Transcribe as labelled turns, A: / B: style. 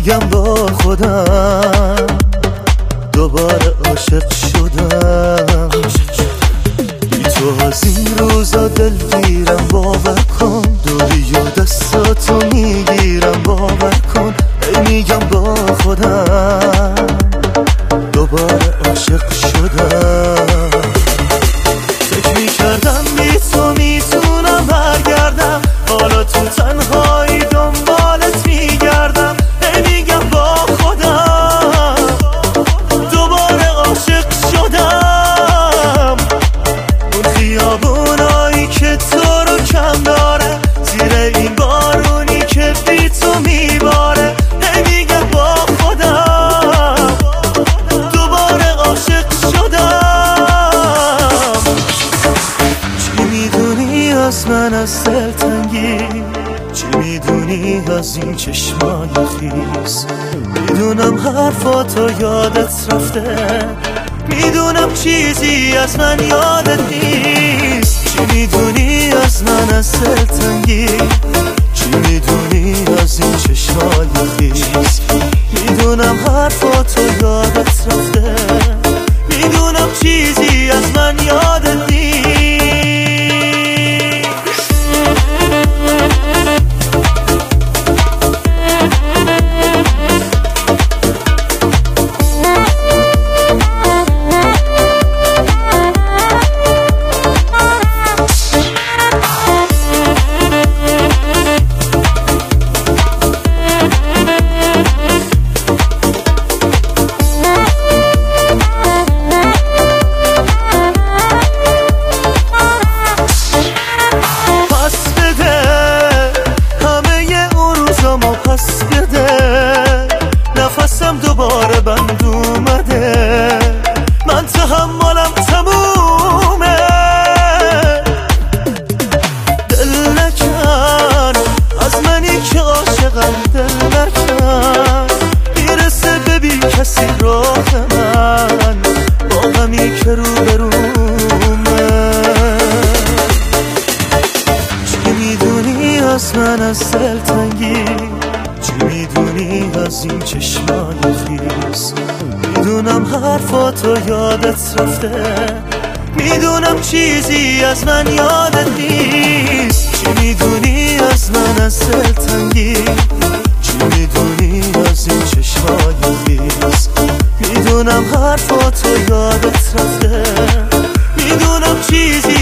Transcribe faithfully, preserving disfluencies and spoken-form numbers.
A: میگم با خودم دوباره عاشق شدم. بی تو از این روزا دلگیرم، باور کن دوری و دستاتو میگیرم، باور کن ای میگم با خودم دوباره عاشق شدم. فکر میکردم بی تو میتونم برگردم، حالا تو تنهایی دنبالت میگردم، ای میگم با خودم دوباره عاشق شدم. اون خیابونایی که تو رو کم داره، زیر این بارونی که بی تو میباره، ای میگم با خودم دوباره عاشق شدم. چی میدونی از من از دلتنگی، چی میدونی از این چشمای خیس؟ میدونم حرفاتو یادت رفته، میدونم چیزی از من یادت نیست. چی میدونی از من از دلتنگی، چی میدونی از این چشمای خیس؟ میدونم حرفاتو یادت رفته، میدونم چیزی از من یادت نیست. پس بده نفسم دوباره بند اومده، من تحملم تمومه. دل نکن از منی که عاشقم، دل نکن میرسه ببین کسی راه من، با غمی که رو برومه. چی میدونی از من از دلتنگی، چی میدونی از این چشمای خیس؟ میدونم حرفاتو یادت رفته، میدونم چیزی از من یادت نیست. چی میدونی از من از دلتنگی، چی میدونی از این چشمای خیس؟ میدونم حرفاتو یادت رفته، میدونم چیزی